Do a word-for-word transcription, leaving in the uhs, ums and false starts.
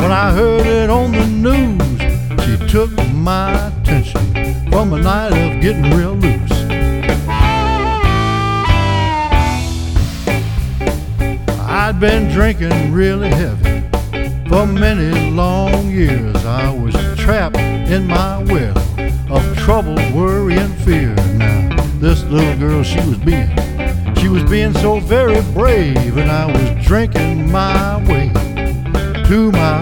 When I heard it on the news, she took my attention from a night of getting real loose. I'd been drinking really heavy for many long years. I was trapped in my well of trouble, worry, and fear. Now, this little girl, she was being, she was being so very brave, and I was drinking my way to my